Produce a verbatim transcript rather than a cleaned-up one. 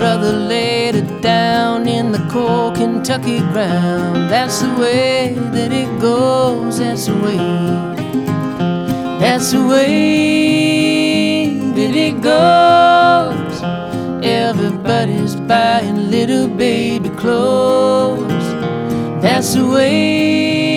brother laid it down in the cold Kentucky ground. That's the way that it goes, that's the way, that's the way that it goes. Everybody's buying little baby clothes. That's the way